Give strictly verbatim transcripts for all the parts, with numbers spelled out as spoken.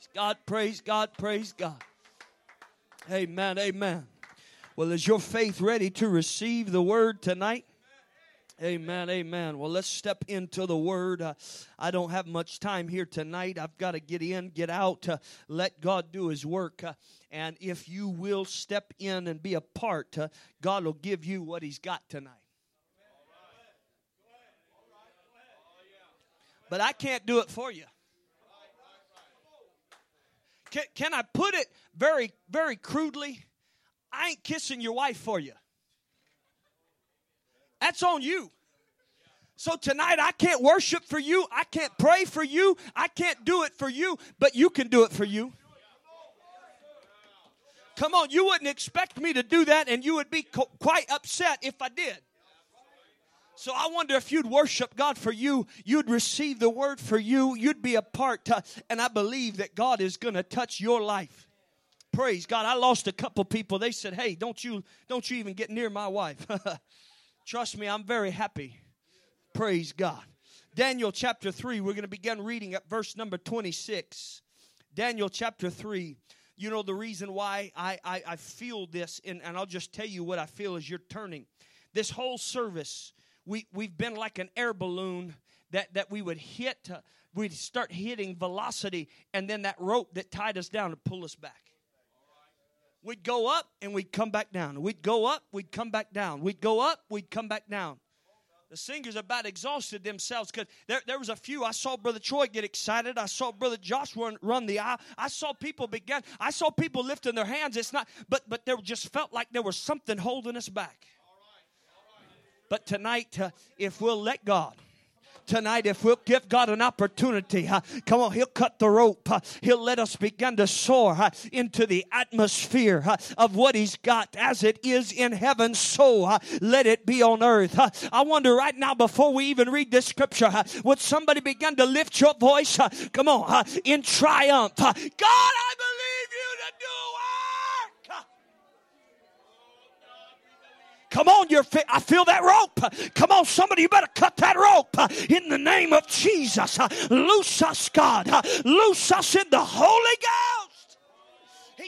Praise God, praise God, praise God. Amen, amen. Well, is your faith ready to receive the word tonight? Amen, amen. Well, let's step into the word. Uh, I don't have much time here tonight. I've got to get in, get out, uh, let God do His work. Uh, and if you will step in and be a part, uh, God will give you what He's got tonight. But I can't do it for you. Can, can I put it very, very crudely? I ain't kissing your wife for you. That's on you. So tonight I can't worship for you. I can't pray for you. I can't do it for you, but you can do it for you. Come on, you wouldn't expect me to do that, and you would be co- quite upset if I did. So I wonder if you'd worship God for you, you'd receive the word for you, you'd be a part, uh, and I believe that God is going to touch your life. Praise God. I lost a couple people. They said, hey, don't you, don't you even get near my wife. Trust me, I'm very happy. Praise God. Daniel chapter three, we're going to begin reading at verse number twenty-six. Daniel chapter three. You know the reason why I, I, I feel this, and, and I'll just tell you what I feel as you're turning. This whole service, we, we've been like an air balloon that, that we would hit. Uh, we'd start hitting velocity, and then that rope that tied us down would pull us back. We'd go up, and we'd come back down. We'd go up, we'd come back down. We'd go up, we'd come back down. The singers about exhausted themselves because there, there was a few. I saw Brother Troy get excited. I saw Brother Josh run, run the aisle. I saw people begin. I saw people lifting their hands. It's not, but but there just felt like there was something holding us back. But tonight, uh, if we'll let God. Tonight, if we'll give God an opportunity, uh, come on, He'll cut the rope. Uh, he'll let us begin to soar uh, into the atmosphere uh, of what He's got. As it is in heaven, so uh, let it be on earth. Uh, I wonder right now, before we even read this scripture, uh, would somebody begin to lift your voice? Uh, come on, uh, in triumph. Uh, God, I believe you to do work. Uh, Come on, you're fi- I feel that rope. Come on, somebody, you better cut that rope in the name of Jesus. Loose us, God. Loose us in the Holy Ghost. Yes,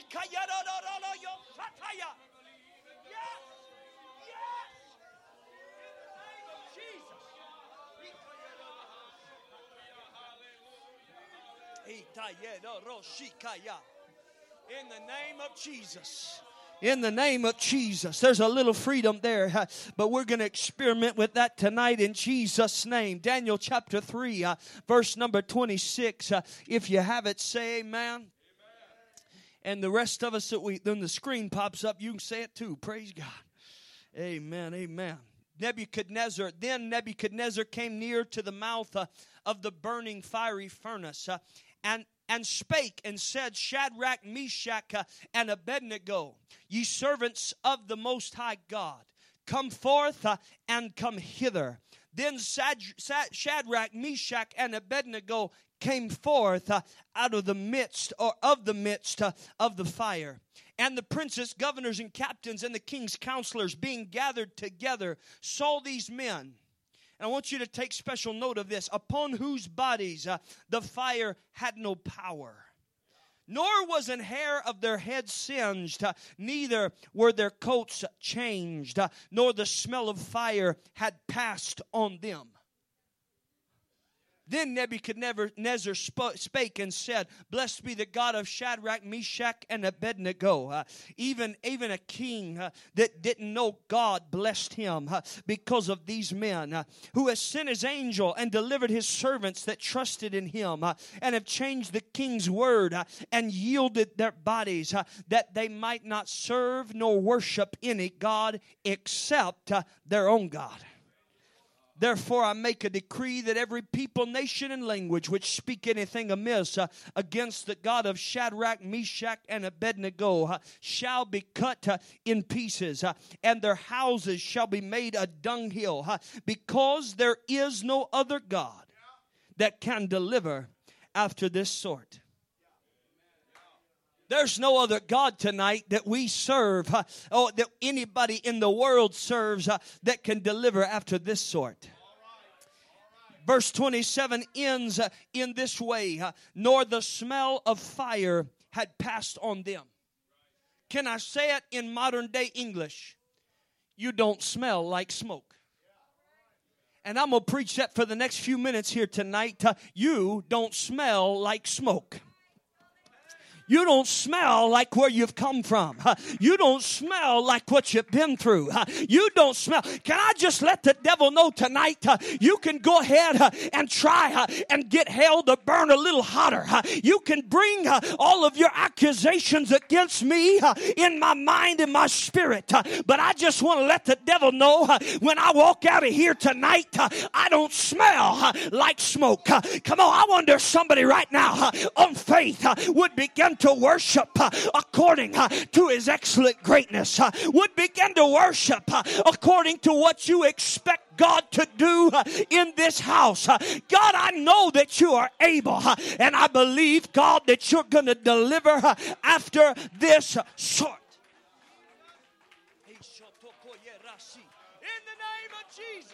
yes. In the name of Jesus. In the name of Jesus. There's a little freedom there, uh, but we're going to experiment with that tonight in Jesus' name. Daniel chapter three, uh, verse number twenty-six. Uh, if you have it, say amen. Amen. And the rest of us, that we, when the screen pops up, you can say it too. Praise God. Amen, amen. Nebuchadnezzar, then Nebuchadnezzar came near to the mouth uh, of the burning fiery furnace, uh, and And spake and said, Shadrach, Meshach, uh, and Abednego, ye servants of the Most High God, come forth uh, and come hither. Then Sad- Sad- Shadrach, Meshach, and Abednego came forth uh, out of the midst, or of the midst uh, of the fire. And the princes, governors, and captains, and the king's counselors, being gathered together, saw these men. And I want you to take special note of this. Upon whose bodies uh, the fire had no power. Nor was an hair of their head singed. Uh, neither were their coats changed. Uh, nor the smell of fire had passed on them. Then Nebuchadnezzar spake and said, Blessed be the God of Shadrach, Meshach, and Abednego. Uh, even, even a king uh, that didn't know God blessed him uh, because of these men, uh, who has sent his angel and delivered his servants that trusted in him, uh, and have changed the king's word uh, and yielded their bodies, uh, that they might not serve nor worship any God except uh, their own God. Therefore I make a decree that every people, nation, and language which speak anything amiss uh, against the God of Shadrach, Meshach, and Abednego uh, shall be cut uh, in pieces, uh, and their houses shall be made a dunghill, uh, because there is no other God that can deliver after this sort. There's no other God tonight that we serve, uh, or that anybody in the world serves, uh, that can deliver after this sort. Verse twenty-seven ends uh, in this way. Uh, Nor the smell of fire had passed on them. Can I say it in modern day English? You don't smell like smoke. And I'm going to preach that for the next few minutes here tonight. Uh, you don't smell like smoke. You don't smell like where you've come from. You don't smell like what you've been through. You don't smell. Can I just let the devil know tonight, you can go ahead and try and get hell to burn a little hotter. You can bring all of your accusations against me in my mind and my spirit. But I just want to let the devil know when I walk out of here tonight, I don't smell like smoke. Come on, I wonder if somebody right now on faith would begin to worship uh, according uh, to his excellent greatness, uh, would begin to worship uh, according to what you expect God to do uh, in this house. Uh, God, I know that you are able, uh, and I believe, God, that you're going to deliver uh, after this uh, sort. In the name of Jesus.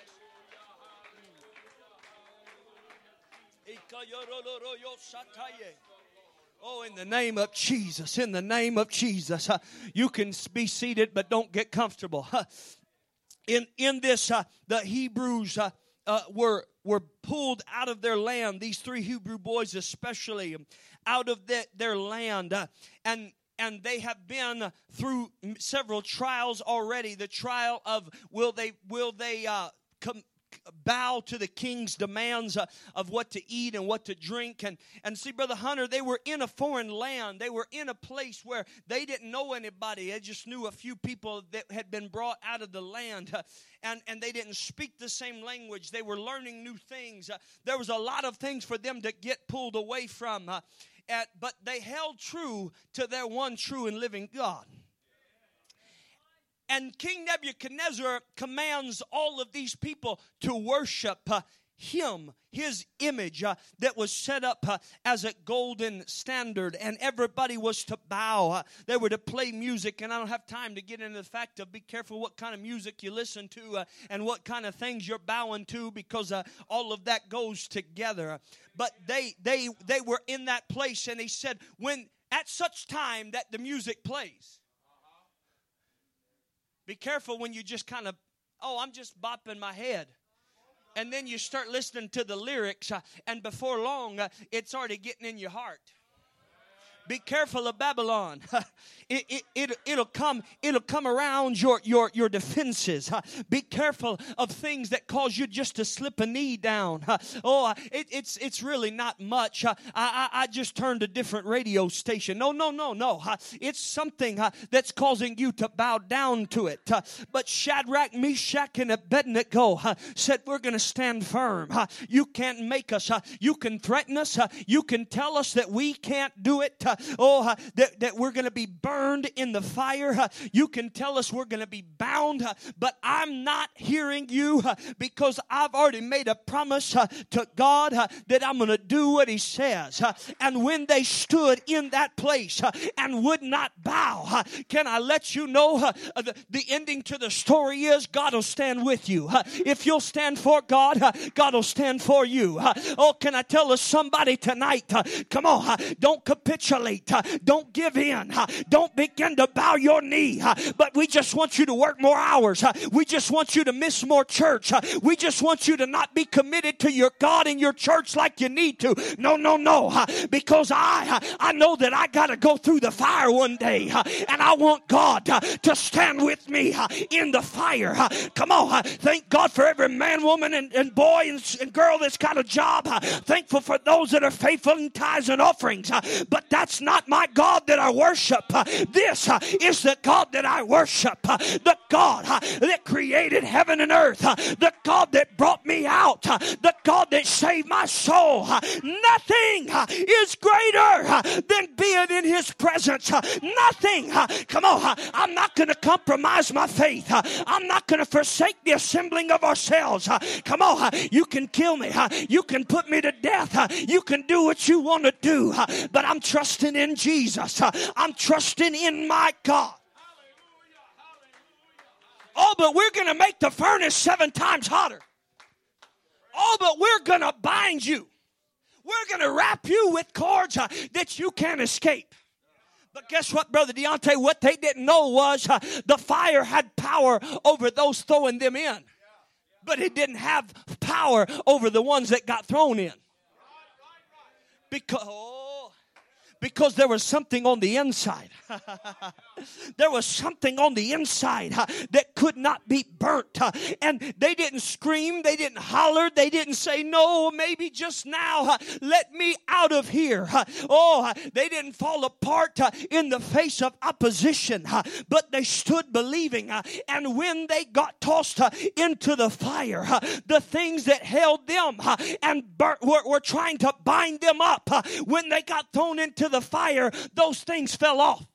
Oh, in the name of Jesus, in the name of Jesus. Uh, you can be seated, but don't get comfortable. Uh, in in this, uh, the Hebrews uh, uh, were were pulled out of their land. These three Hebrew boys, especially, out of the, their land, uh, and and they have been through several trials already. The trial of will they will they uh, come. bow to the king's demands uh, of what to eat and what to drink. And, and see, Brother Hunter, they were in a foreign land. They were in a place where they didn't know anybody. They just knew a few people that had been brought out of the land. Uh, and, and they didn't speak the same language. They were learning new things. Uh, there was a lot of things for them to get pulled away from. Uh, at, but they held true to their one true and living God. And King Nebuchadnezzar commands all of these people to worship uh, him, his image uh, that was set up uh, as a golden standard. And everybody was to bow. Uh, they were to play music. And I don't have time to get into the fact of be careful what kind of music you listen to uh, and what kind of things you're bowing to, because uh, all of that goes together. But they, they, they were in that place. And he said, when at such time that the music plays, be careful when you just kind of, oh, I'm just bopping my head. And then you start listening to the lyrics, uh, and before long, uh, it's already getting in your heart. Be careful of Babylon. it, it, it, it'll come, it'll come around your, your, your defenses. Be careful of things that cause you just to slip a knee down. Oh, it, it's, it's really not much. I, I, I just turned a different radio station. No, no, no, no. It's something that's causing you to bow down to it. But Shadrach, Meshach, and Abednego said, we're going to stand firm. You can't make us. You can threaten us. You can tell us that we can't do it. Oh, uh, that, that we're going to be burned in the fire. Uh, you can tell us we're going to be bound, uh, but I'm not hearing you uh, because I've already made a promise uh, to God uh, that I'm going to do what he says. Uh, and when they stood in that place uh, and would not bow, uh, can I let you know uh, the, the ending to the story is God will stand with you. Uh, if you'll stand for God, uh, God will stand for you. Uh, oh, can I tell us somebody tonight, uh, come on, uh, don't capitulate. Uh, don't give in. Uh, don't begin to bow your knee. Uh, but we just want you to work more hours. Uh, we just want you to miss more church. Uh, we just want you to not be committed to your God and your church like you need to. No, no, no. Uh, because I, uh, I know that I got to go through the fire one day. Uh, and I want God uh, to stand with me uh, in the fire. Uh, come on. Uh, thank God for every man, woman, and, and boy and, and girl that's got a job. Uh, thankful for those that are faithful in tithes and offerings. Uh, but that's not my God that I worship. Uh, this uh, is the God that I worship. Uh, the God uh, that created heaven and earth. Uh, the God that brought me out. Uh, the God that saved my soul. Uh, nothing uh, is greater uh, than being in his presence. Uh, nothing. Uh, come on. Uh, I'm not going to compromise my faith. Uh, I'm not going to forsake the assembling of ourselves. Uh, come on. Uh, you can kill me. Uh, you can put me to death. Uh, you can do what you want to do. Uh, but I'm trusting in Jesus. Uh, I'm trusting in my God. Oh, but we're going to make the furnace seven times hotter. Oh, but we're going to bind you. We're going to wrap you with cords uh, that you can't escape. But guess what, Brother Deontay? What they didn't know was uh, the fire had power over those throwing them in. But it didn't have power over the ones that got thrown in. Because, oh, because there was something on the inside. There was something on the inside uh, that could not be burnt. Uh, and they didn't scream. They didn't holler. They didn't say, no, maybe just now. Uh, let me out of here. Uh, oh, uh, they didn't fall apart uh, in the face of opposition. Uh, but they stood believing. Uh, and when they got tossed uh, into the fire, uh, the things that held them uh, and burnt, were, were trying to bind them up. Uh, when they got thrown into the fire, those things fell off.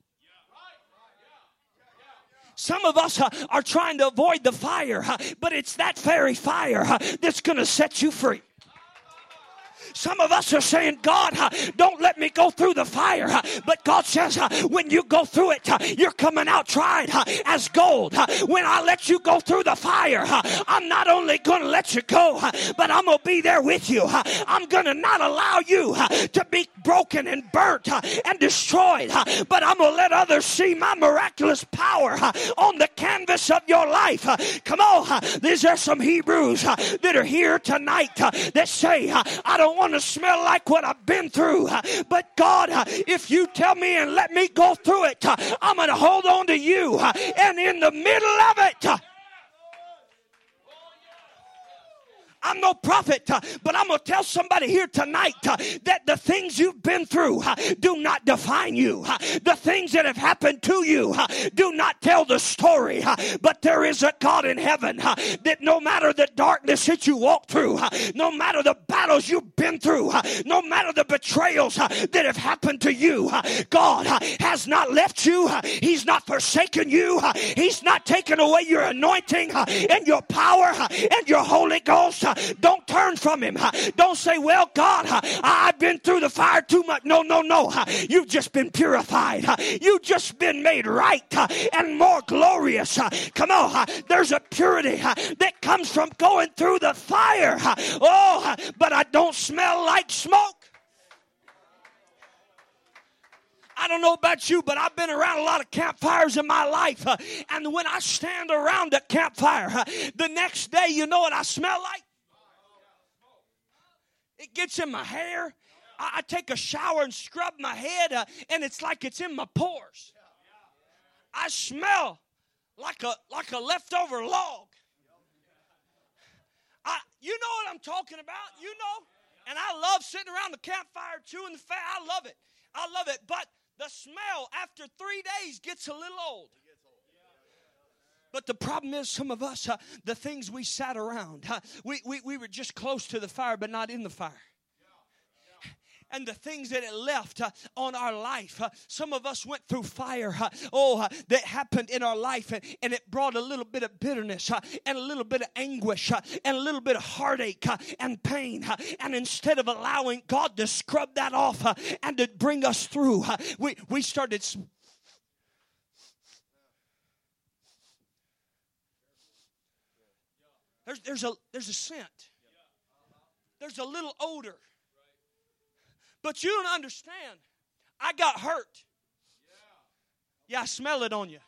Some of us uh, are trying to avoid the fire, uh, but it's that very fire uh, that's going to set you free. Some of us are saying, God, uh, don't let me go through the fire. Uh, but God says, uh, when you go through it, uh, you're coming out tried uh, as gold. Uh, when I let you go through the fire, uh, I'm not only going to let you go, uh, but I'm going to be there with you. Uh, I'm going to not allow you uh, to be broken and burnt uh, and destroyed. Uh, but I'm going to let others see my miraculous power uh, on the canvas of your life. Uh, come on. Uh, these are some Hebrews uh, that are here tonight uh, that say, uh, I don't want to smell like what I've been through, but God, if you tell me and let me go through it, I'm going to hold on to you, and in the middle of it, I'm no prophet, uh, but I'm going to tell somebody here tonight uh, that the things you've been through uh, do not define you. Uh, the things that have happened to you uh, do not tell the story. Uh, but there is a God in heaven uh, that no matter the darkness that you walk through, uh, no matter the battles you've been through, uh, no matter the betrayals uh, that have happened to you, uh, God uh, has not left you. Uh, he's not forsaken you. Uh, he's not taken away your anointing uh, and your power uh, and your Holy Ghost. Uh, Don't turn from him. Don't say, well, God, I've been through the fire too much. No, no, no. You've just been purified. You've just been made right and more glorious. Come on. There's a purity that comes from going through the fire. Oh, but I don't smell like smoke. I don't know about you, but I've been around a lot of campfires in my life. Uh, and when I stand around a campfire, uh, the next day, you know what I smell like? It gets in my hair. I, I take a shower and scrub my head, uh, and it's like it's in my pores. I smell like a like a leftover log. I, you know what I'm talking about. You know. And I love sitting around the campfire chewing the fat. I love it. I love it. But the smell after three days gets a little old. But the problem is some of us, uh, the things we sat around, uh, we, we, we were just close to the fire but not in the fire. And the things that it left uh, on our life. Uh, some of us went through fire, uh, oh, uh, that happened in our life, and, and it brought a little bit of bitterness uh, and a little bit of anguish uh, and a little bit of heartache uh, and pain. Uh, and instead of allowing God to scrub that off uh, and to bring us through, uh, we, we started... Sm- there's, there's, a, there's a scent. There's a little odor. But you don't understand. I got hurt. Yeah, I smell it on you.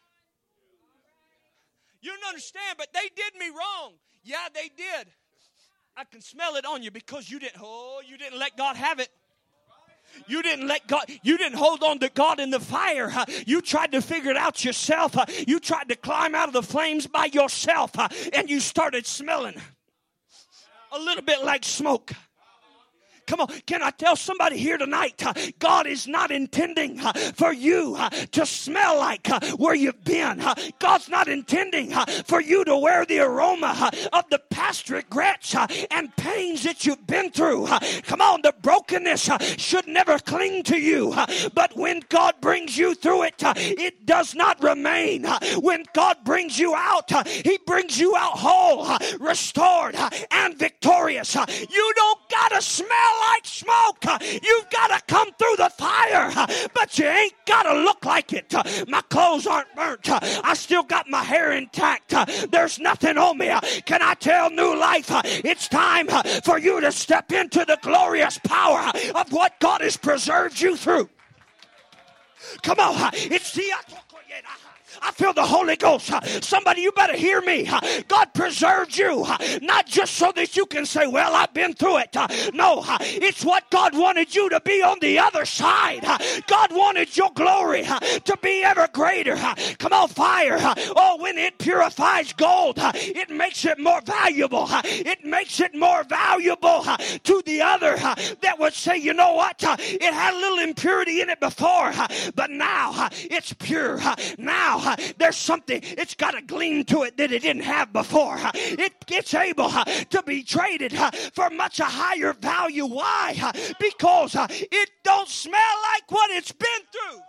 You don't understand, but they did me wrong. Yeah, they did. I can smell it on you because you didn't, oh, you didn't let God have it. You didn't let God, you didn't hold on to God in the fire. You tried to figure it out yourself. You tried to climb out of the flames by yourself, and you started smelling a little bit like smoke. Come on, can I tell somebody here tonight, uh, God is not intending uh, for you uh, to smell like uh, where you've been. Uh, God's not intending uh, for you to wear the aroma uh, of the past regrets uh, and pains that you've been through. Uh, come on, the brokenness uh, should never cling to you. Uh, but when God brings you through it, uh, it does not remain. Uh, when God brings you out, uh, He brings you out whole, uh, restored, uh, and victorious. Uh, you don't got to smell like smoke. You've got to come through the fire but you ain't got to look like it. My clothes aren't burnt. I still got my hair intact. There's nothing on me. Can I tell New Life? It's time for you to step into the glorious power of what God has preserved you through. Come on. It's the... I feel the Holy Ghost. Somebody, you better hear me. God preserved you, not just so that you can say, well, I've been through it. No, it's what God wanted you to be on the other side. God wanted your glory to be ever greater. Come on, fire. Oh, when it purifies gold, it makes it more valuable. It makes it more valuable to the other that would say, you know what? It had a little impurity in it before, but now it's pure. Now there's something, it's got a gleam to it that it didn't have before. It, it's able to be traded for much a higher value. Why? Because it don't smell like what it's been through.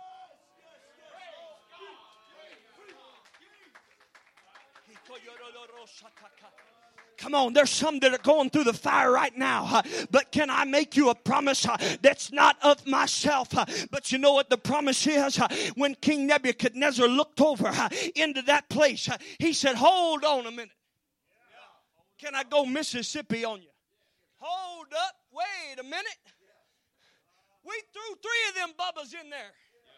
Come on, there's some that are going through the fire right now. Uh, but can I make you a promise uh, that's not of myself? Uh, but you know what the promise is? Uh, when King Nebuchadnezzar looked over uh, into that place, uh, he said, hold on a minute. Can I go Mississippi on you? Hold up. Wait a minute. We threw three of them bubbas in there.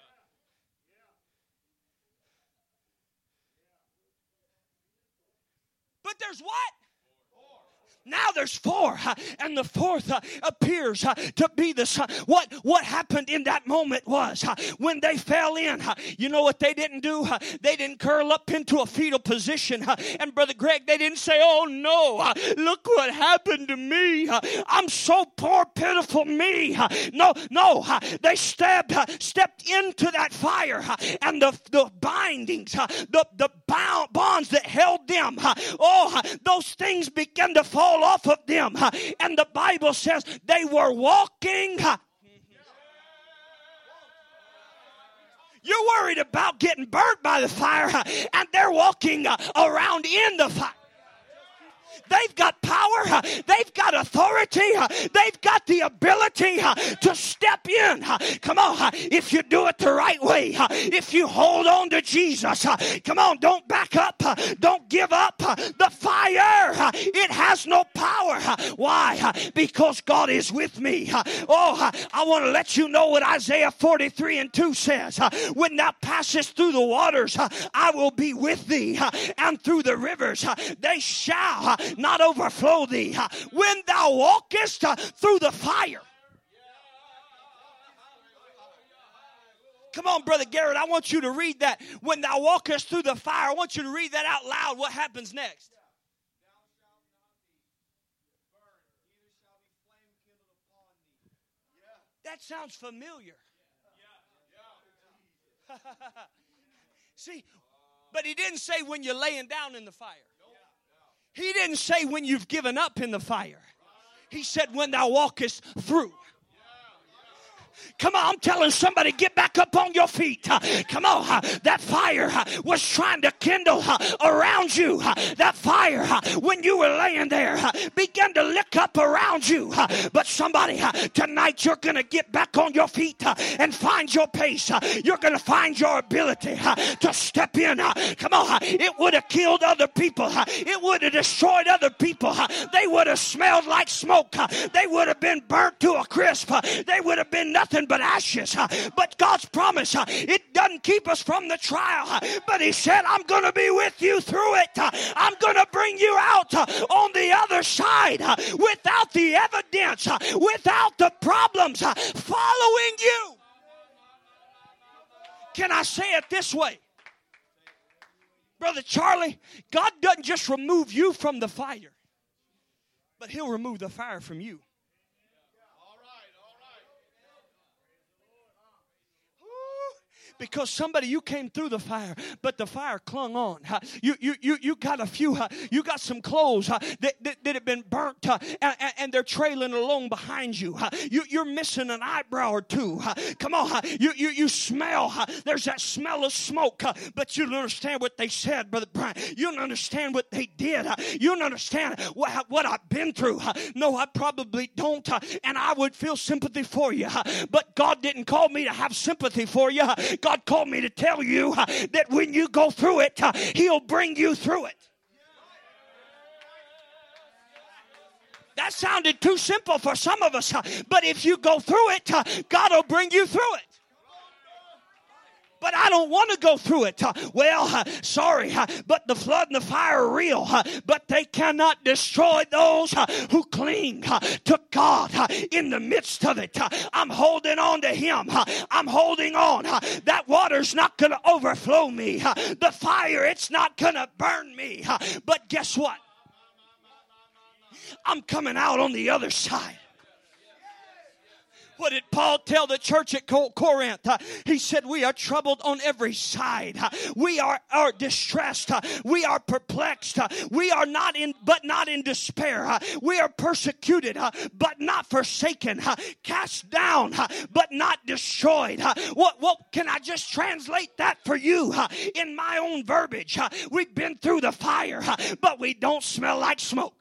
But there's what? Now there's four, uh, and the fourth uh, appears uh, to be the son. What, what happened in that moment was uh, when they fell in, uh, you know what they didn't do? Uh, they didn't curl up into a fetal position. Uh, and Brother Greg, they didn't say, oh no, uh, look what happened to me. Uh, I'm so poor, pitiful me. Uh, no, no, uh, they stepped, uh, stepped into that fire, uh, and the, the bindings, uh, the, the bound, bonds that held them, uh, oh, uh, those things began to fall off of them, and the Bible says they were walking. You're worried about getting burnt by the fire, and they're walking around in the fire. They've got power. They've got authority. They've got the ability to step in. Come on, if you do it the right way, if you hold on to Jesus, come on, don't back up. Don't give up. The fire, it has no power. Why? Because God is with me. Oh, I want to let you know what Isaiah forty-three and two says. When thou passest through the waters, I will be with thee, and through the rivers, they shall not overflow thee. When thou walkest through the fire. Come on, Brother Garrett, I want you to read that. When thou walkest through the fire, I want you to read that out loud. What happens next? That sounds familiar. See, but he didn't say when you're laying down in the fire. He didn't say when you've given up in the fire. He said when thou walkest through. Come on, I'm telling somebody, get back up on your feet. Uh, come on, uh, that fire uh, was trying to kindle uh, around you. Uh, that fire, uh, when you were laying there, uh, began to lick up around you. Uh, but somebody, uh, tonight you're going to get back on your feet uh, and find your pace. Uh, you're going to find your ability uh, to step in. Uh, come on, uh, it would have killed other people. Uh, it would have destroyed other people. Uh, they would have smelled like smoke. Uh, they would have been burnt to a crisp. Uh, they would have been nothing but ashes. But God's promise, it doesn't keep us from the trial. But he said, I'm going to be with you through it. I'm going to bring you out on the other side without the evidence, without the problems following you. Can I say it this way? Brother Charlie, God doesn't just remove you from the fire, but he'll remove the fire from you. Because somebody, you came through the fire, but the fire clung on. You you you you got a few, you got some clothes that, that, that have been burnt, and, and they're trailing along behind you. you. You're missing an eyebrow or two. Come on, you, you, you smell, there's that smell of smoke, but you don't understand what they said, Brother Brian. You don't understand what they did. You don't understand what, what I've been through. No, I probably don't, and I would feel sympathy for you. But God didn't call me to have sympathy for you. God called me to tell you uh, that when you go through it, uh, He'll bring you through it. That sounded too simple for some of us, uh, but if you go through it, uh, God will bring you through it. But I don't want to go through it. Uh, well, uh, sorry, uh, but the flood and the fire are real, uh, but they cannot destroy those uh, who cling uh, to God uh, in the midst of it. Uh, I'm holding on to Him. Uh, I'm holding on. Uh, that water's not going to overflow me. Uh, the fire, it's not going to burn me. Uh, but guess what? I'm coming out on the other side. What did Paul tell the church at Corinth? Uh, he said, we are troubled on every side. Uh, we are, are distressed. Uh, we are perplexed. Uh, we are not in, but not in despair. Uh, we are persecuted, uh, but not forsaken. Uh, cast down, uh, but not destroyed. Uh, what, what can I just translate that for you uh, in my own verbiage? Uh, we've been through the fire, uh, but we don't smell like smoke.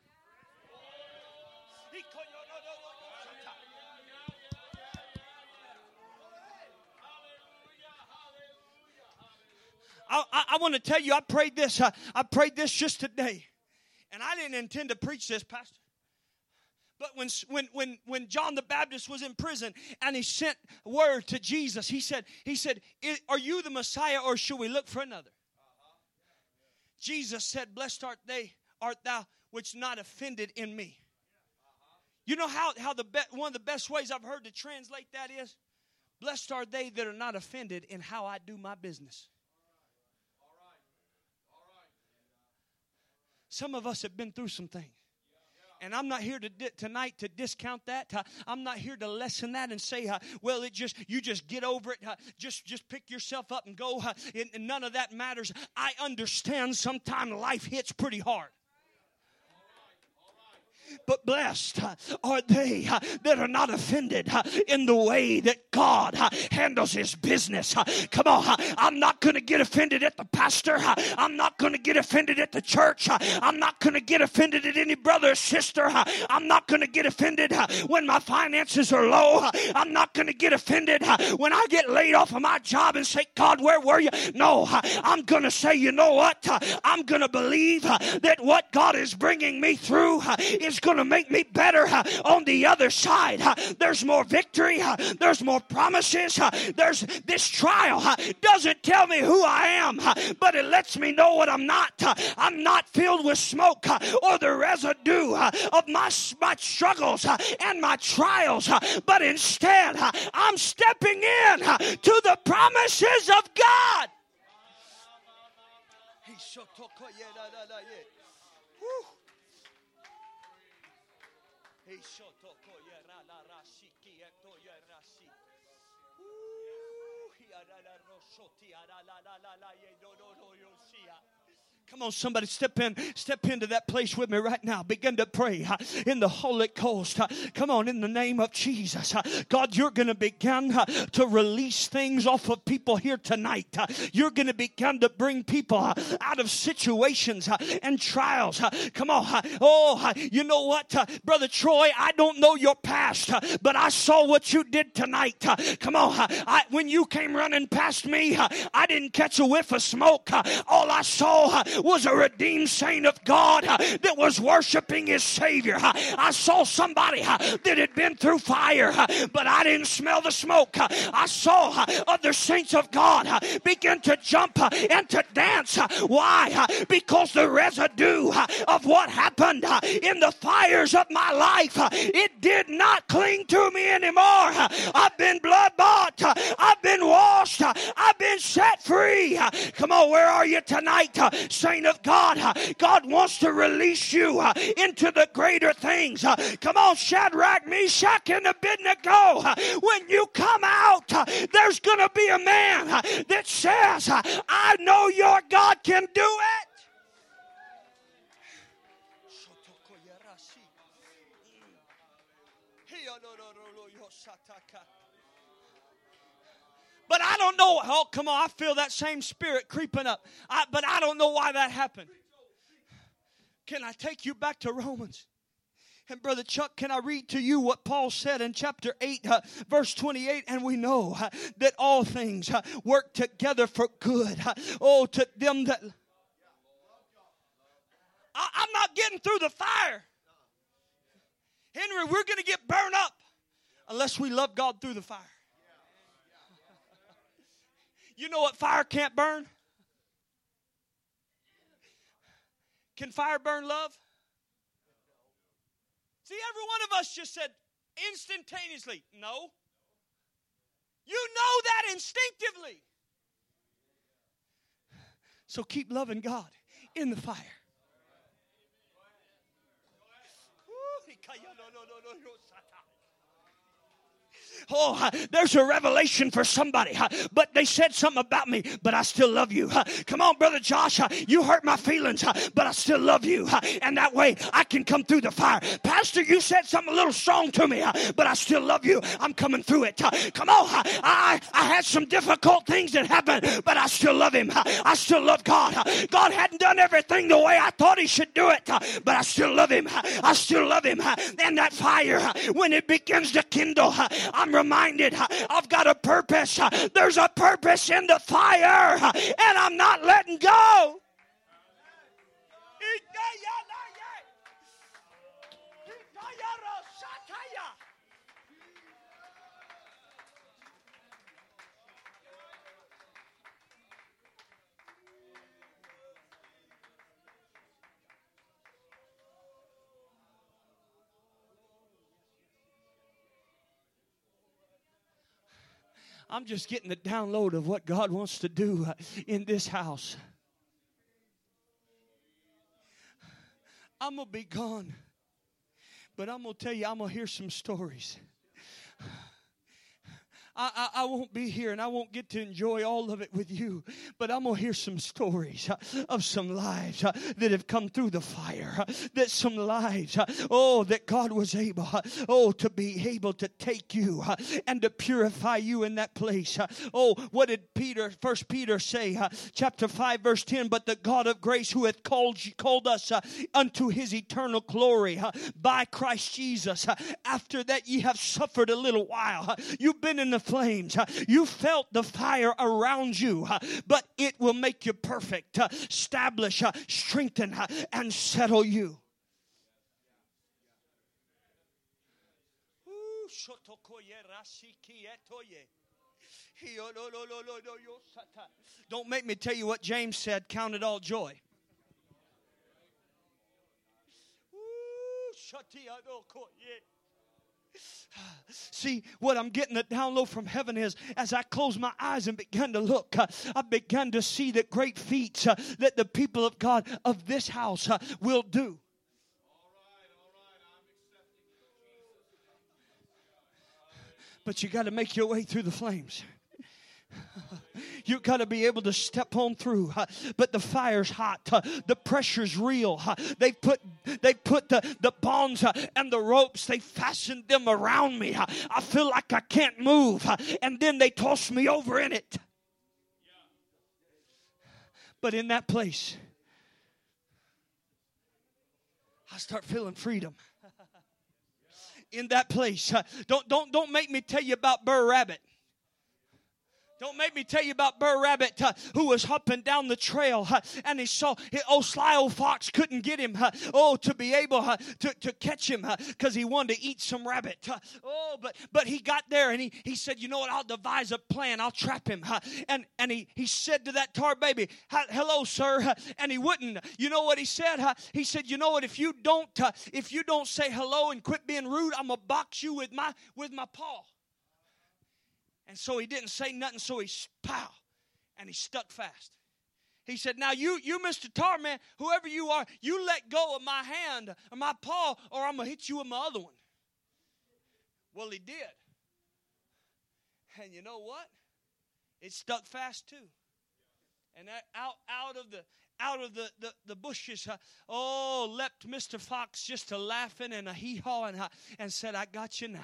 I, I, I want to tell you, I prayed this. Uh, I prayed this just today. And I didn't intend to preach this, Pastor. But when, when, when, when John the Baptist was in prison and he sent word to Jesus, he said, he said, are you the Messiah or should we look for another? Uh-huh. Jesus said, blessed art they, art thou, which not offended in me. Uh-huh. You know how, how the be, one of the best ways I've heard to translate that is, blessed are they that are not offended in how I do my business. Some of us have been through some things. And I'm not here to di- tonight to discount that. Uh, I'm not here to lessen that and say, uh, well, it just you just get over it. Uh, just, just pick yourself up and go. Uh, and, and none of that matters. I understand sometimes life hits pretty hard. But blessed are they that are not offended in the way that God handles His business. Come on, I'm not going to get offended at the pastor. I'm not going to get offended at the church. I'm not going to get offended at any brother or sister. I'm not going to get offended when my finances are low. I'm not going to get offended when I get laid off of my job and say, God, where were you? No, I'm going to say, you know what? I'm going to believe that what God is bringing me through is going to make me better uh, on the other side. Uh, there's more victory. Uh, there's more promises. Uh, there's this trial uh, doesn't tell me who I am, uh, but it lets me know what I'm not. Uh, I'm not filled with smoke uh, or the residue uh, of my, my struggles uh, and my trials, uh, but instead uh, I'm stepping in uh, to the promises of God. Woo. Come on, somebody step in, step into that place with me right now. Begin to pray uh, in the Holy Ghost. Uh, come on, in the name of Jesus. Uh, God, you're going to begin uh, to release things off of people here tonight. Uh, you're going to begin to bring people uh, out of situations uh, and trials. Uh, come on. Uh, oh, uh, you know what, uh, Brother Troy, I don't know your past, uh, but I saw what you did tonight. Uh, come on. Uh, I, when you came running past me, uh, I didn't catch a whiff of smoke. Uh, all I saw uh, was a redeemed saint of God uh, that was worshiping his Savior. Uh, I saw somebody uh, that had been through fire, uh, but I didn't smell the smoke. Uh, I saw uh, other saints of God uh, begin to jump uh, and to dance. Uh, why? Uh, because the residue uh, of what happened uh, in the fires of my life, uh, it did not cling to me anymore. Uh, I've been blood bought. Uh, I've been washed. Uh, I've been set free. Uh, come on, where are you tonight, uh, saint of God? Uh, God wants to release you uh, into the greater things. Uh, come on, Shadrach, Meshach, and Abednego. Uh, when you come out, uh, there's going going to be a man that says, I know your God can do it. But I don't know. Oh, come on. I feel that same spirit creeping up. I, but I don't know why that happened. Can I take you back to Romans? And Brother Chuck, can I read to you what Paul said in chapter eight, uh, verse twenty-eight? And we know uh, that all things uh, work together for good. Uh, oh, to them that... I, I'm not getting through the fire. Henry, we're going to get burned up unless we love God through the fire. You know what fire can't burn? Can fire burn love? See, every one of us just said instantaneously, no. You know that instinctively. So keep loving God in the fire. Oh, there's a revelation for somebody. But they said something about me, but I still love you. Come on, Brother Josh. You hurt my feelings, but I still love you. And that way I can come through the fire. Pastor, you said something a little strong to me, but I still love you. I'm coming through it. Come on. I, I had some difficult things that happened, but I still love him. I still love God. God hadn't done everything the way I thought he should do it, but I still love him. I still love him. And that fire, when it begins to kindle, I'm reminded I've got a purpose. There's a purpose in the fire, and I'm not letting go. I'm just getting the download of what God wants to do in this house. I'm going to be gone, but I'm going to tell you, I'm going to hear some stories. I, I, I won't be here and I won't get to enjoy all of it with you, but I'm going to hear some stories of some lives that have come through the fire, that some lives, oh, that God was able, oh, to be able to take you and to purify you in that place. Oh, what did Peter, First Peter say, chapter five, verse ten, but the God of grace who hath called, you, called us unto his eternal glory by Christ Jesus, after that ye have suffered a little while, you've been in the flames. You felt the fire around you, but it will make you perfect, establish, strengthen, and settle you. Don't make me tell you what James said, count it all joy. See, what I'm getting the download from heaven is, as I close my eyes and began to look, uh, I began to see the great feats uh, that the people of God of this house uh, will do. All right, all right, I'm accepting. But you got to make your way through the flames. You got to be able to step on through, uh, but the fire's hot. Uh, the pressure's real. Uh, they put they put the the bonds uh, and the ropes. They fastened them around me. Uh, I feel like I can't move, uh, and then they tossed me over in it. But in that place, I start feeling freedom. In that place, uh, don't don't don't make me tell you about Burr Rabbit. Don't make me tell you about Burr Rabbit uh, who was hopping down the trail uh, and he saw, oh, Sly Old Fox couldn't get him, uh, oh, to be able uh, to, to catch him because uh, he wanted to eat some rabbit. Uh, oh, but but he got there and he, he said, you know what, I'll devise a plan. I'll trap him. Uh, and and he, he said to that tar baby, hello, sir. Uh, and he wouldn't. You know what he said? Uh, he said, you know what, if you don't uh, if you don't say hello and quit being rude, I'm going to box you with my with my paw. And so he didn't say nothing, so he pow, and he stuck fast. He said, now you, you Mister Tarman, whoever you are, you let go of my hand or my paw, or I'm going to hit you with my other one. Well, he did. And you know what? It stuck fast too. And that out out of the out of the, the, the bushes, uh, oh, leapt Mister Fox just a laughing and a hee-hawing uh, and said, I got you now.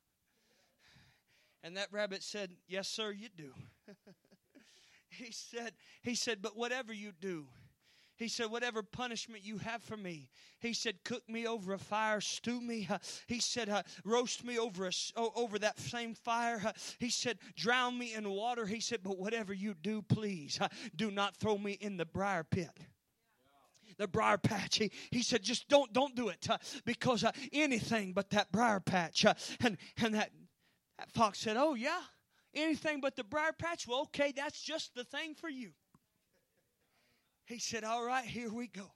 And that rabbit said, yes, sir, you do. he said, he said, but whatever you do, he said, whatever punishment you have for me. He said, cook me over a fire, stew me. Uh, he said, uh, roast me over a, over that same fire. Uh, he said, drown me in water. He said, but whatever you do, please, uh, do not throw me in the briar pit. The briar patch. He, he said, just don't don't do it uh, because uh, anything but that briar patch. Uh, and and that, that fox said, oh, yeah, anything but the briar patch? Well, okay, that's just the thing for you. He said, all right, here we go.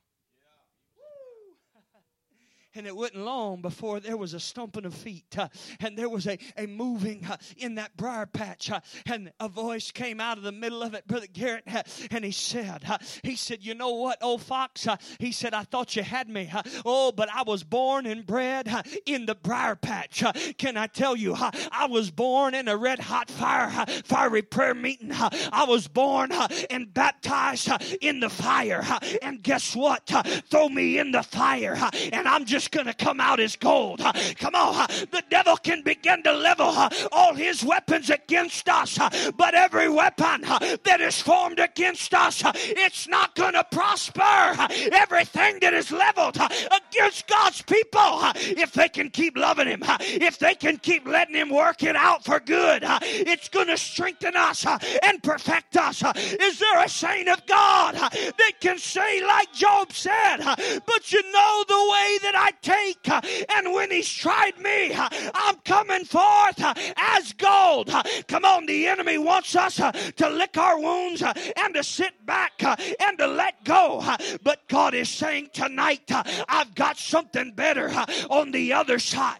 And it wasn't long before there was a stomping of feet. Uh, and there was a, a moving uh, in that briar patch. Uh, and a voice came out of the middle of it, Brother Garrett. Uh, and he said, uh, he said, you know what, old fox? Uh, he said, I thought you had me. Uh, oh, but I was born and bred uh, in the briar patch. Uh, can I tell you, uh, I was born in a red hot fire, uh, fiery prayer meeting. Uh, I was born uh, and baptized uh, in the fire. Uh, and guess what? Uh, throw me in the fire. Uh, and I'm just going to come out as gold. Uh, come on. Uh, the devil can begin to level uh, all his weapons against us. Uh, but every weapon uh, that is formed against us, uh, it's not going to prosper. Uh, everything that is leveled uh, against God's people, uh, if they can keep loving him, uh, if they can keep letting him work it out for good, uh, it's going to strengthen us uh, and perfect us. Uh, is there a saint of God uh, that can say like Job said, uh, but you know the way that I take, uh, and when he's tried me, uh, I'm coming forth uh, as gold. Uh, come on, the enemy wants us uh, to lick our wounds uh, and to sit back uh, and to let go. Uh, but God is saying tonight, uh, I've got something better uh, on the other side.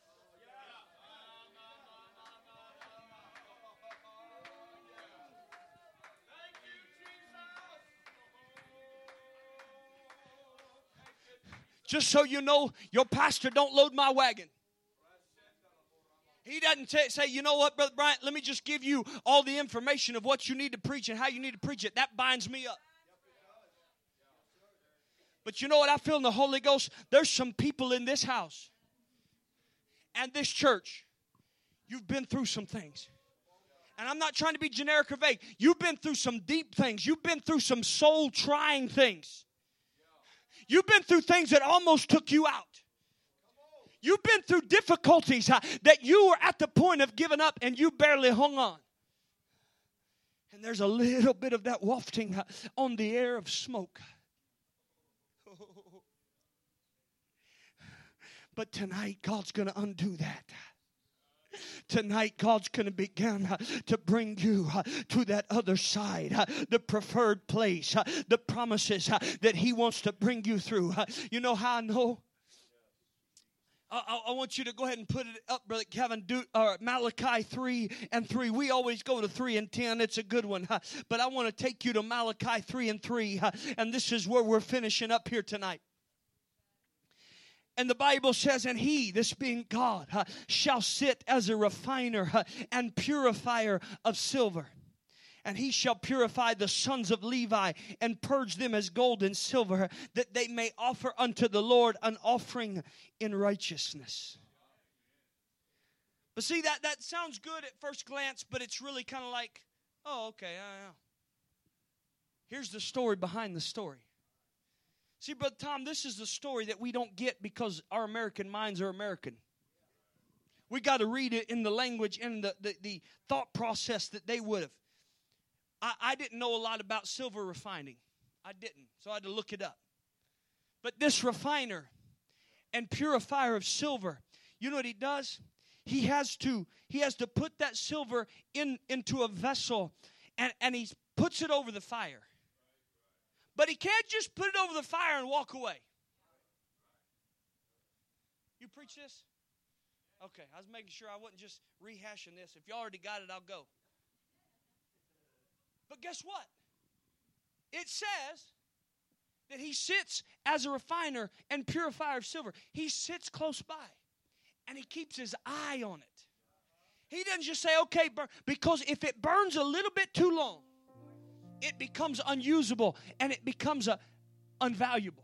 Just so you know, your pastor don't load my wagon. He doesn't t- say, you know what, Brother Bryant, let me just give you all the information of what you need to preach and how you need to preach it. That binds me up. But you know what I feel in the Holy Ghost? There's some people in this house and this church. You've been through some things. And I'm not trying to be generic or vague. You've been through some deep things. You've been through some soul-trying things. You've been through things that almost took you out. You've been through difficulties uh, that you were at the point of giving up and you barely hung on. And there's a little bit of that wafting uh, on the air of smoke. But tonight, God's going to undo that. Tonight, God's going to begin uh, to bring you uh, to that other side, uh, the preferred place, uh, the promises uh, that He wants to bring you through. Uh, you know how I know? I, I, I want you to go ahead and put it up, Brother Kevin. Do, uh, Malachi three and three. We always go to three and ten. It's a good one. Uh, but I want to take you to Malachi three and three. Uh, and this is where we're finishing up here tonight. And the Bible says, and he, this being God, uh, shall sit as a refiner uh, and purifier of silver. And he shall purify the sons of Levi and purge them as gold and silver, that they may offer unto the Lord an offering in righteousness. But see, that, that sounds good at first glance, but it's really kind of like, oh, okay, I know. Here's the story behind the story. See, Brother Tom, this is the story that we don't get because our American minds are American. We got to read it in the language and the, the, the thought process that they would have. I, I didn't know a lot about silver refining. I didn't, so I had to look it up. But this refiner and purifier of silver, you know what he does? He has to, he has to put that silver in, into a vessel, and, and he puts it over the fire. But he can't just put it over the fire and walk away. You preach this? Okay, I was making sure I wasn't just rehashing this. If you already got it, I'll go. But guess what? It says that he sits as a refiner and purifier of silver. He sits close by, and he keeps his eye on it. He doesn't just say, okay, burn, because if it burns a little bit too long, it becomes unusable and it becomes a, unvaluable.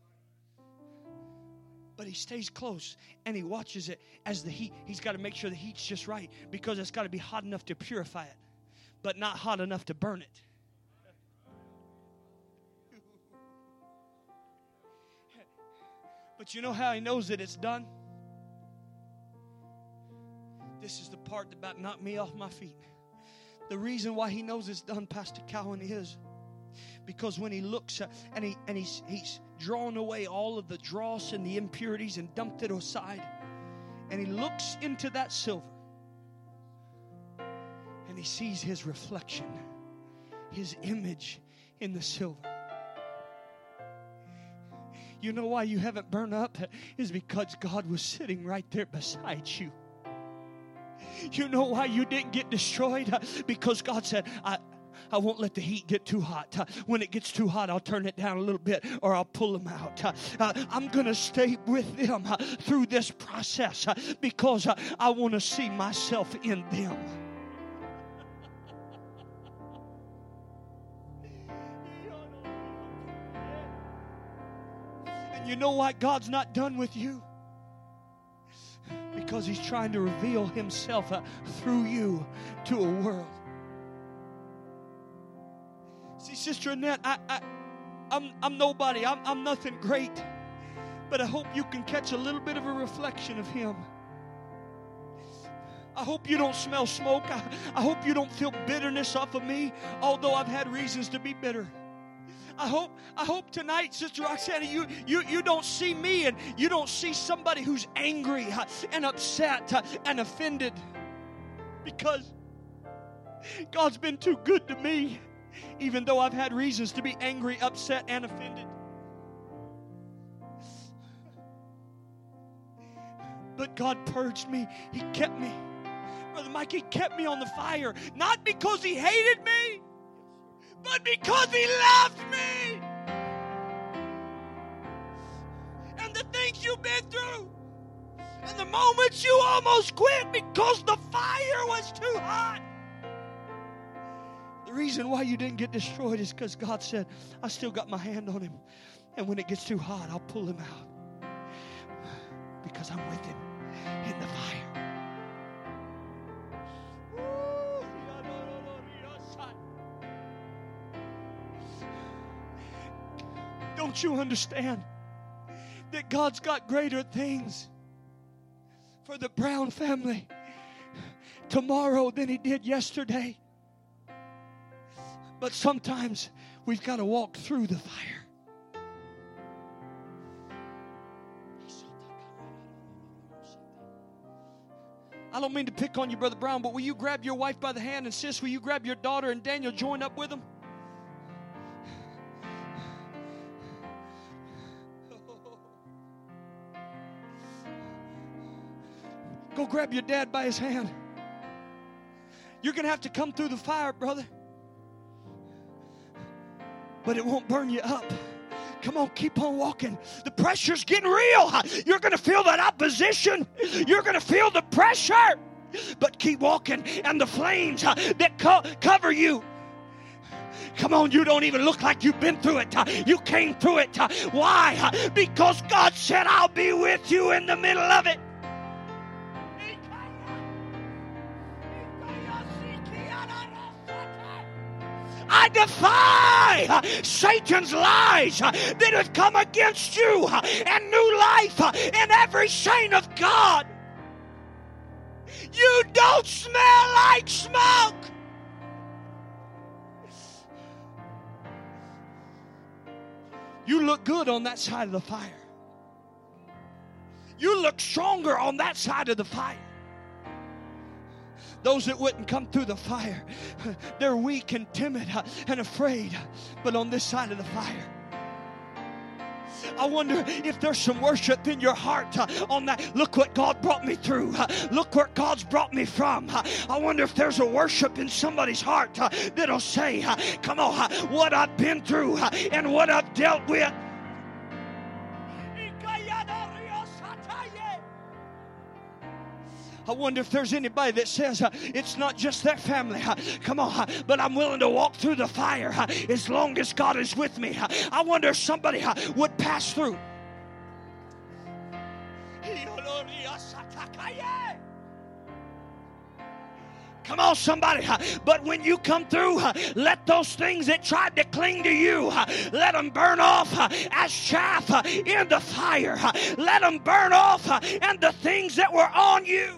But he stays close and he watches it as the heat. He's got to make sure the heat's just right, because it's got to be hot enough to purify it, but not hot enough to burn it. But you know how he knows that it's done? This is the part that about knocked me off my feet. The reason why he knows it's done, Pastor Cowan, is because when he looks at, and he and he's he's drawn away all of the dross and the impurities and dumped it aside, and he looks into that silver and he sees his reflection, his image in the silver. You know why you haven't burned up? Is because God was sitting right there beside you. You know why you didn't get destroyed? Because God said, I, I won't let the heat get too hot. When it gets too hot, I'll turn it down a little bit or I'll pull them out. Uh, I'm going to stay with them uh, through this process uh, because uh, I want to see myself in them. And you know why God's not done with you? Because he's trying to reveal himself uh, through you to a world. See, Sister Annette, I, I, I'm, I'm nobody. I'm, I'm nothing great. But I hope you can catch a little bit of a reflection of him. I hope you don't smell smoke. I, I hope you don't feel bitterness off of me, although I've had reasons to be bitter. I hope I hope tonight, Sister Roxana, you, you, you don't see me and you don't see somebody who's angry uh, and upset uh, and offended, because God's been too good to me, even though I've had reasons to be angry, upset, and offended. But God purged me. He kept me. Brother Mike, he kept me on the fire, not because he hated me, but because he loved me. And the things you've been through, and the moments you almost quit because the fire was too hot. The reason why you didn't get destroyed is because God said, I still got my hand on him. And when it gets too hot, I'll pull him out. Because I'm with him in the fire. Don't you understand that God's got greater things for the Brown family tomorrow than he did yesterday? But sometimes we've got to walk through the fire. I don't mean to pick on you, Brother Brown, but will you grab your wife by the hand, and sis, will you grab your daughter and Daniel join up with them? Go grab your dad by his hand. You're going to have to come through the fire, brother. But it won't burn you up. Come on, keep on walking. The pressure's getting real. You're going to feel that opposition. You're going to feel the pressure. But keep walking, and the flames that co- cover you. Come on, you don't even look like you've been through it. You came through it. Why? Because God said, I'll be with you in the middle of it. I defy Satan's lies that have come against you, and new life in every saint of God. You don't smell like smoke. You look good on that side of the fire. You look stronger on that side of the fire. Those that wouldn't come through the fire, they're weak and timid and afraid. But on this side of the fire, I wonder if there's some worship in your heart on that. Look what God brought me through. Look where God's brought me from. I wonder if there's a worship in somebody's heart that'll say, come on, what I've been through and what I've dealt with. I I wonder if there's anybody that says uh, it's not just their family. Uh, come on, uh, but I'm willing to walk through the fire uh, as long as God is with me. Uh, I wonder if somebody uh, would pass through. Come on, somebody. But when you come through, let those things that tried to cling to you, let them burn off as chaff in the fire. Let them burn off, and the things that were on you.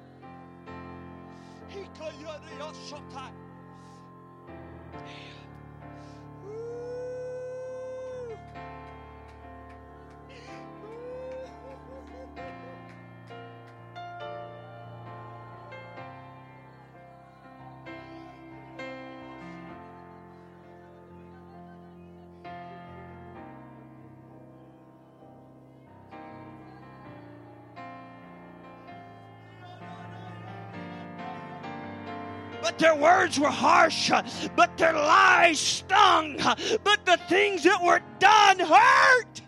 But their words were harsh, but their lies stung, but the things that were done hurt.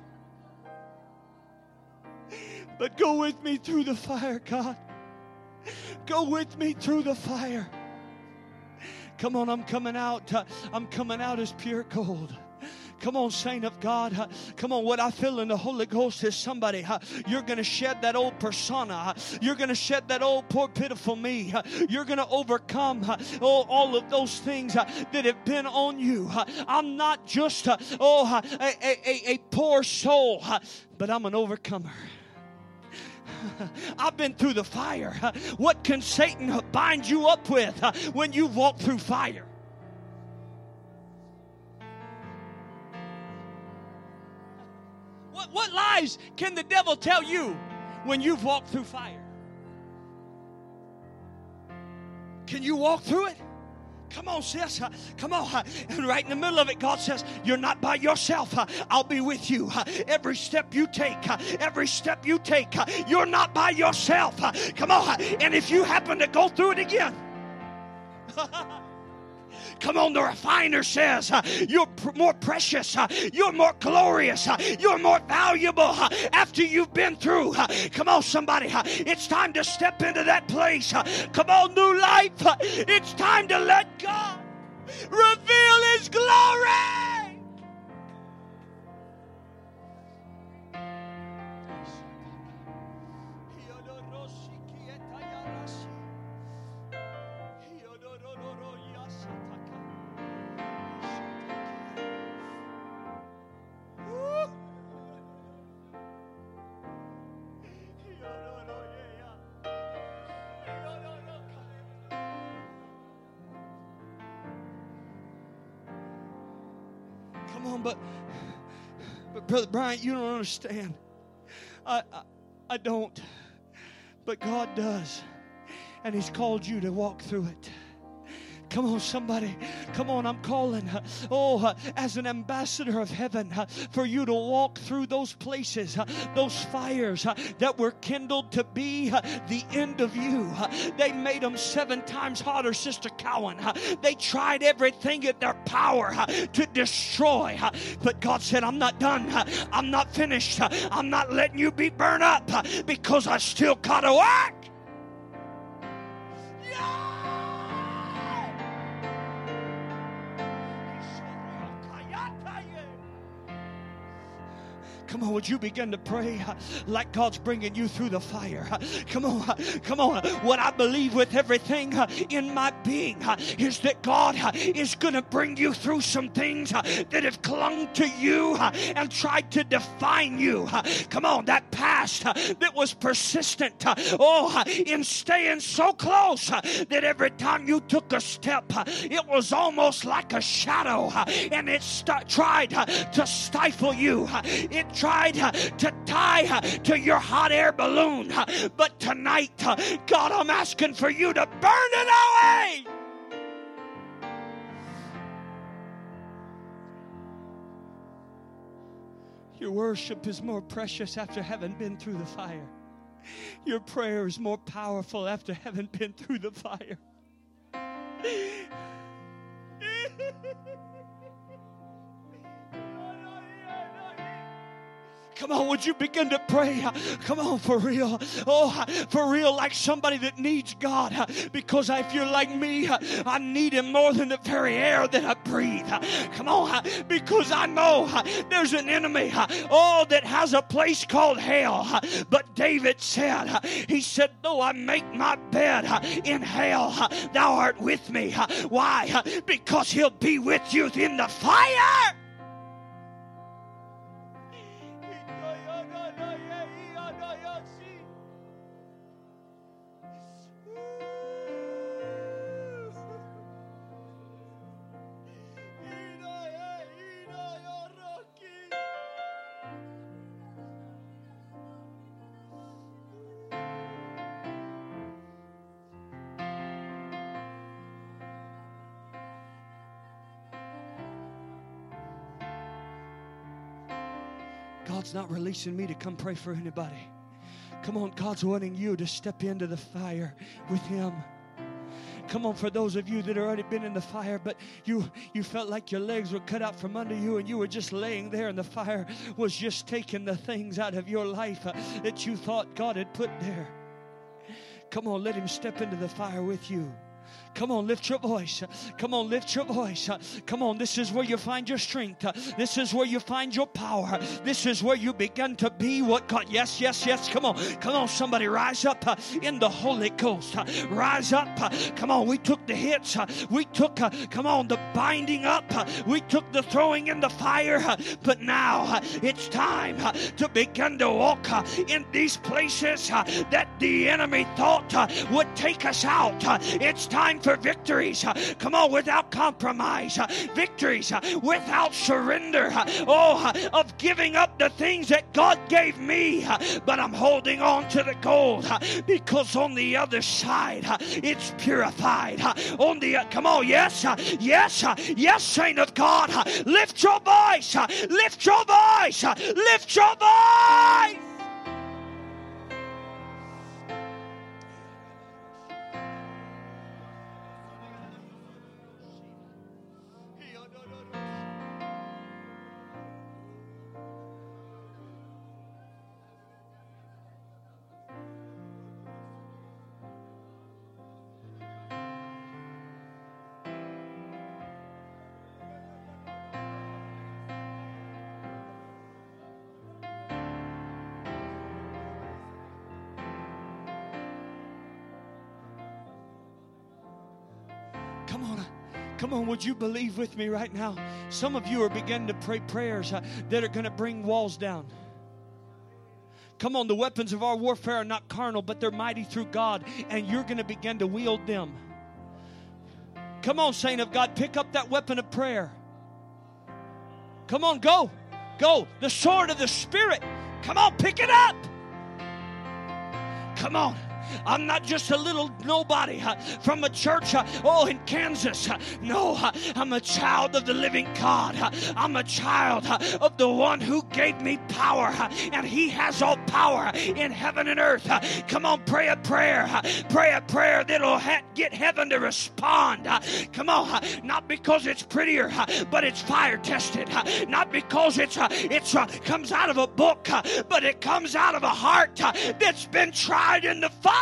But go with me through the fire, God. Go with me through the fire. Come on, I'm coming out. I'm coming out as pure gold. Come on, saint of God. Uh, come on, what I feel in the Holy Ghost is somebody, uh, you're going to shed that old persona. Uh, you're going to shed that old poor pitiful me. Uh, you're going to overcome uh, all, all of those things uh, that have been on you. Uh, I'm not just uh, oh uh, a, a, a poor soul, uh, but I'm an overcomer. I've been through the fire. Uh, what can Satan bind you up with uh, when you've walked through fire? What, what lies can the devil tell you when you've walked through fire? Can you walk through it? Come on, sis. Uh, come on. Uh, and right in the middle of it, God says, you're not by yourself. Uh, I'll be with you. Uh, every step you take, uh, every step you take, uh, you're not by yourself. Uh, come on. Uh, and if you happen to go through it again, come on, the refiner says, uh, you're pr- more precious, uh, you're more glorious, uh, you're more valuable uh, after you've been through. Uh, come on, somebody, uh, it's time to step into that place. Uh, come on, new life. Uh, it's time to let God reveal His glory. Come on, but, but Brother Bryant, you don't understand. I, I, I don't, but God does, and He's called you to walk through it. Come on, somebody. Come on, I'm calling, uh, oh, uh, as an ambassador of heaven, uh, for you to walk through those places, uh, those fires uh, that were kindled to be uh, the end of you. Uh, they made them seven times hotter, Sister Cowan. Uh, they tried everything in their power uh, to destroy. Uh, but God said, I'm not done. Uh, I'm not finished. Uh, I'm not letting you be burned up uh, because I still got to work. Come on, would you begin to pray uh, like God's bringing you through the fire? Uh, come on, uh, come on. What I believe with everything uh, in my being uh, is that God uh, is going to bring you through some things uh, that have clung to you uh, and tried to define you. Uh, come on, that past uh, that was persistent. Uh, oh, uh, in staying so close uh, that every time you took a step, uh, it was almost like a shadow, uh, and it st- tried uh, to stifle you. Uh, it tried uh, to tie uh, to your hot air balloon. Uh, but tonight, uh, God, I'm asking for you to burn it away. Your worship is more precious after having been through the fire. Your prayer is more powerful after having been through the fire. Come on, would you begin to pray? Come on, for real. Oh, for real, like somebody that needs God. Because if you're like me, I need Him more than the very air that I breathe. Come on, because I know there's an enemy, oh, that has a place called hell. But David said, he said, though I make my bed in hell, thou art with me. Why? Because He'll be with you in the fire. God's not releasing me to come pray for anybody. Come on, God's wanting you to step into the fire with Him. Come on, for those of you that have already been in the fire, but you, you felt like your legs were cut out from under you and you were just laying there and the fire was just taking the things out of your life uh, that you thought God had put there. Come on, let Him step into the fire with you. Come on, lift your voice. Come on, lift your voice. Come on, this is where you find your strength. This is where you find your power. This is where you begin to be what God. Yes, yes, yes. Come on. Come on, somebody rise up in the Holy Ghost. Rise up. Come on, we took the hits. We took, come on, the binding up. We took the throwing in the fire. But now it's time to begin to walk in these places that the enemy thought would take us out. It's time for victories. Come on, without compromise. Victories without surrender. Oh, of giving up the things that God gave me. But I'm holding on to the gold because on the other side it's purified. On the come on, yes, yes, yes, saint of God. Lift your voice. Lift your voice. Lift your voice. Come on, come on, would you believe with me right now? Some of you are beginning to pray prayers uh, that are going to bring walls down. Come on, the weapons of our warfare are not carnal, but they're mighty through God, and you're going to begin to wield them. Come on, saint of God, pick up that weapon of prayer. Come on, go, go. The sword of the Spirit. Come on, pick it up. Come on. I'm not just a little nobody uh, from a church, uh, oh, in Kansas. Uh, no, uh, I'm a child of the living God. Uh, I'm a child uh, of the one who gave me power, uh, and He has all power in heaven and earth. Uh, come on, pray a prayer. Uh, pray a prayer that'll ha- get heaven to respond. Uh, come on, uh, not because it's prettier, uh, but it's fire tested. Uh, not because it's uh, it's uh, comes out of a book, uh, but it comes out of a heart uh, that's been tried in the fire.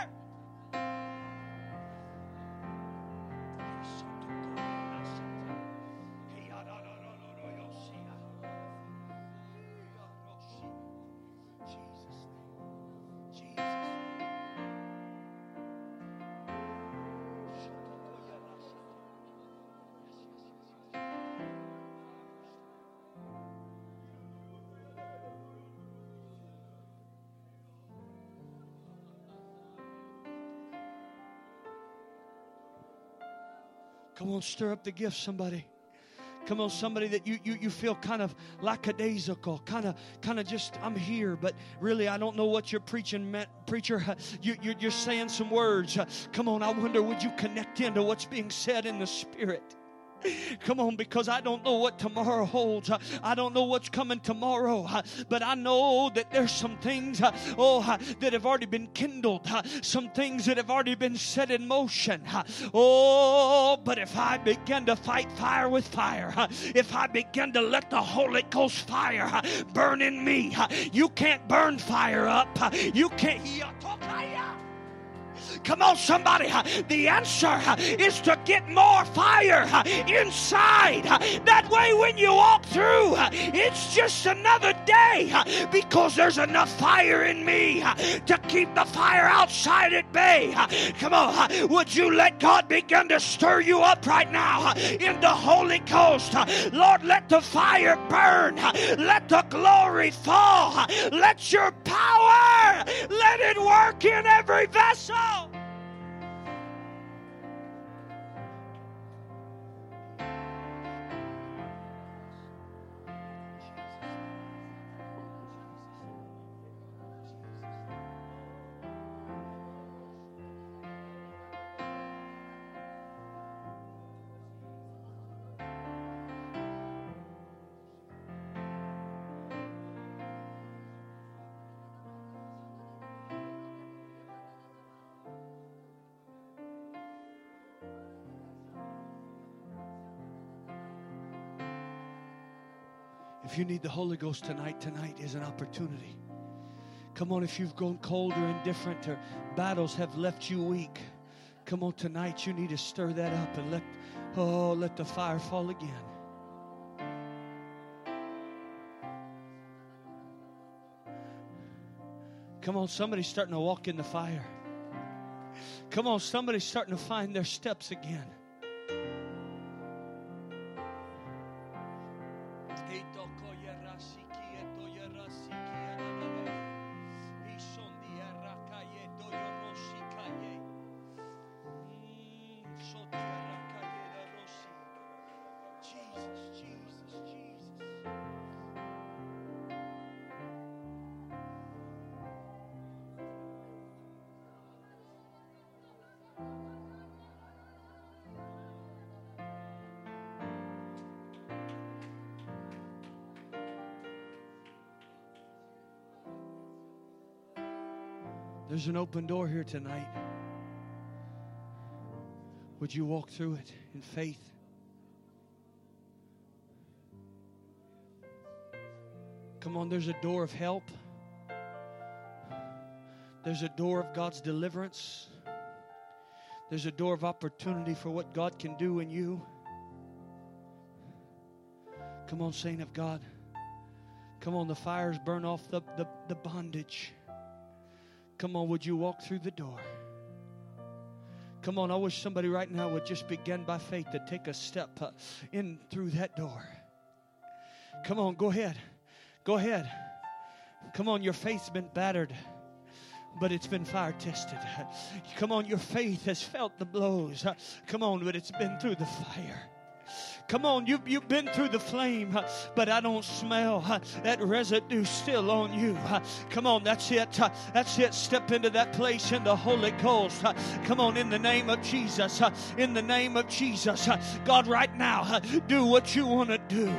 Come on, stir up the gift, somebody. Come on, somebody that you, you, you feel kind of lackadaisical, kind of kind of just, I'm here, but really I don't know what you're preaching, meant. Preacher. You, you're just saying some words. Come on, I wonder, would you connect into what's being said in the Spirit? Come on, because I don't know what tomorrow holds. I don't know what's coming tomorrow. But I know that there's some things, oh, that have already been kindled. Some things that have already been set in motion. Oh, but if I begin to fight fire with fire, if I begin to let the Holy Ghost fire burn in me, you can't burn fire up. You can't. Come on, somebody. The answer is to get more fire inside. That way, when you walk through, it's just another day because there's enough fire in me to keep the fire outside at bay. Come on. Would you let God begin to stir you up right now in the Holy Ghost? Lord, let the fire burn. Let the glory fall. Let your power, let it work in every vessel. If you need the Holy Ghost tonight, tonight is an opportunity. Come on, if you've grown cold or indifferent or battles have left you weak, come on, tonight you need to stir that up and let, oh, let the fire fall again. Come on, somebody's starting to walk in the fire. Come on, somebody's starting to find their steps again. There's an open door here tonight. Would you walk through it in faith? Come on, there's a door of help. There's a door of God's deliverance. There's a door of opportunity for what God can do in you. Come on, saint of God. Come on, the fires burn off the, the, the bondage. Come on, would you walk through the door? Come on, I wish somebody right now would just begin by faith to take a step uh, in through that door. Come on, go ahead. Go ahead. Come on, your faith's been battered, but it's been fire tested. Come on, your faith has felt the blows. Come on, but it's been through the fire. Come on, you, you've been through the flame, but I don't smell that residue still on you. Come on, that's it. That's it. Step into that place in the Holy Ghost. Come on, in the name of Jesus. In the name of Jesus. God, right now, do what you want to do.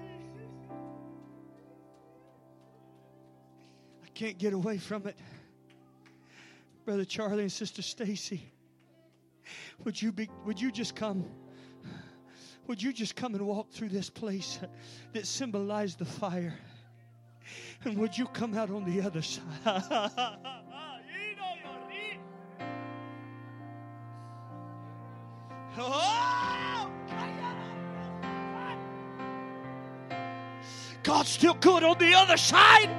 Can't get away from it. Brother Charlie and Sister Stacy, would you be, would you just come? Would you just come and walk through this place that symbolized the fire? And would you come out on the other side? Oh! God's still good on the other side.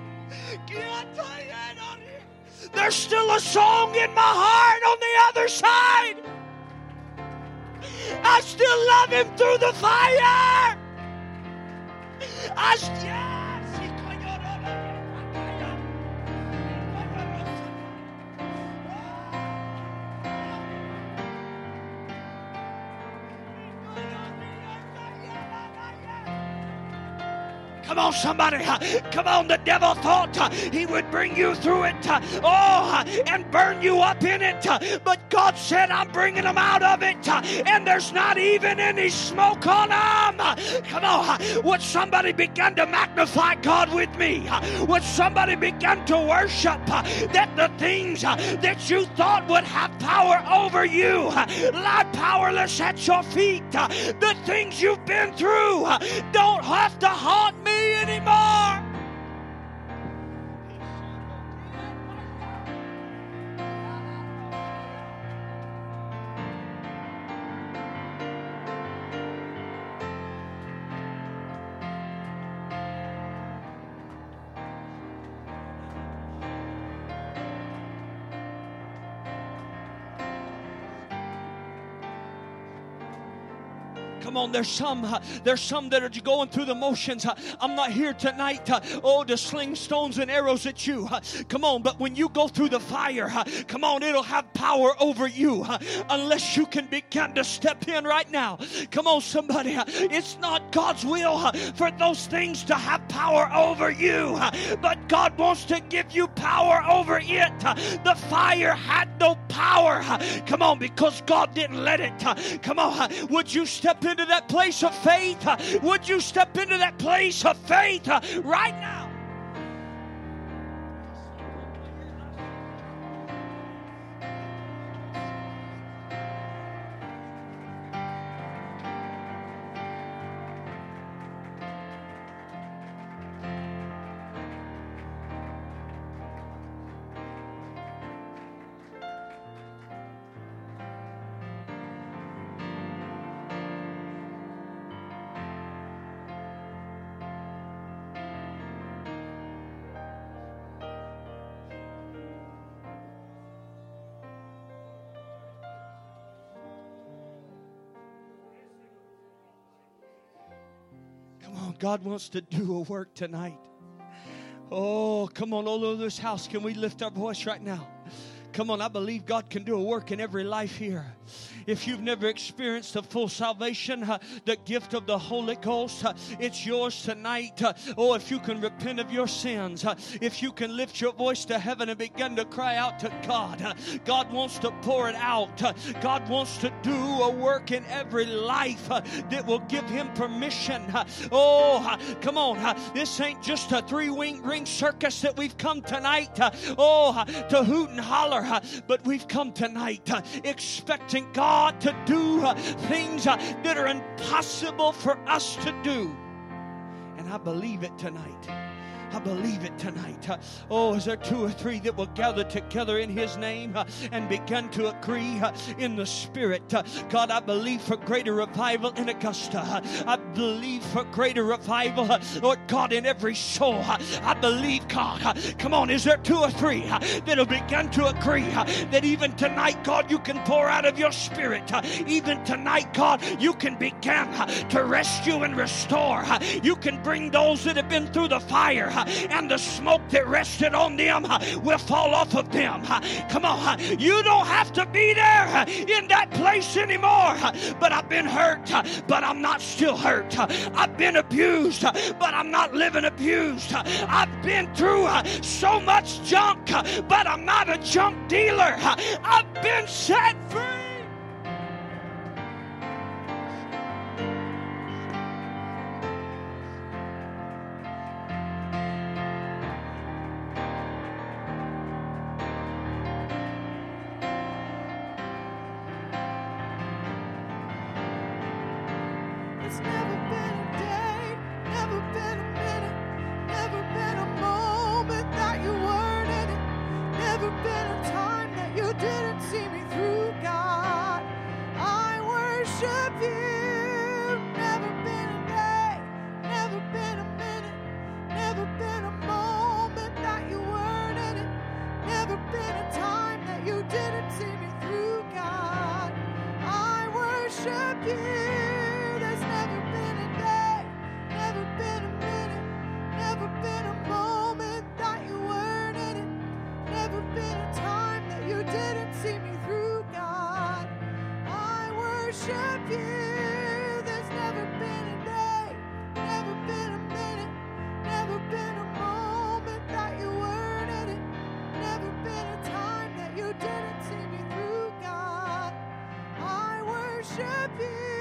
There's still a song in my heart on the other side. I still love Him through the fire. I still, yes. Come on, somebody. Come on, the devil thought he would bring you through it. Oh, and burn you up in it. But God said, I'm bringing them out of it. And there's not even any smoke on them. Come on. Would somebody begin to magnify God with me? Would somebody begin to worship that the things that you thought would have power over you lie powerless at your feet? The things you've been through don't have to haunt me anymore. Come on, there's some, uh, there's some that are going through the motions. Uh, I'm not here tonight, uh, oh, to sling stones and arrows at you. Uh, come on, but when you go through the fire, uh, come on, it'll have power over you uh, unless you can begin to step in right now. Come on, somebody. Uh, it's not God's will uh, for those things to have power over you, uh, but God wants to give you power over it. Uh, the fire had no power. Uh, come on, because God didn't let it. Uh, come on, uh, would you step into that place of faith? Uh, would you step into that place of faith uh, right now? God wants to do a work tonight. Oh, come on, all over this house. Can we lift our voice right now? Come on, I believe God can do a work in every life here. If you've never experienced the full salvation, uh, the gift of the Holy Ghost, uh, it's yours tonight. Uh, oh, if you can repent of your sins, uh, if you can lift your voice to heaven and begin to cry out to God, uh, God wants to pour it out. Uh, God wants to do a work in every life uh, that will give Him permission. Uh, oh, uh, come on. Uh, this ain't just a three-wing ring circus that we've come tonight. Uh, oh, uh, to hoot and holler, uh, but we've come tonight uh, expecting God to do uh, things uh, that are impossible for us to do. And I believe it tonight. I believe it tonight. Uh, oh, is there two or three that will gather together in His name uh, and begin to agree uh, in the Spirit? Uh, God, I believe for greater revival in Augusta. Uh, I believe for greater revival, uh, Lord God, in every soul. Uh, I believe, God, uh, come on, is there two or three uh, that will begin to agree uh, that even tonight, God, you can pour out of your Spirit. Uh, even tonight, God, you can begin uh, to rescue and restore. Uh, you can bring those that have been through the fire uh, and the smoke that rested on them uh, will fall off of them. Uh, come on, uh, you don't have to be there uh, in that place anymore. Uh, but I've been hurt, uh, but I'm not still hurt. Uh, I've been abused, uh, but I'm not living abused. Uh, I've been through uh, so much junk, uh, but I'm not a junk dealer. Uh, I've been set free. Never been a time that you didn't see me through, God. I worship you. Never been a day, never been a minute, never been a moment that you weren't in it. Never been a time that you didn't see me through, God. I worship you. There's never been a day, never been a minute, never been a moment that you weren't in it. Never been a time that you didn't see me through, God. I worship you. There's never been a day, never been a minute, never been a moment that you weren't in it. Never been a time that you didn't see me through, God. I worship you.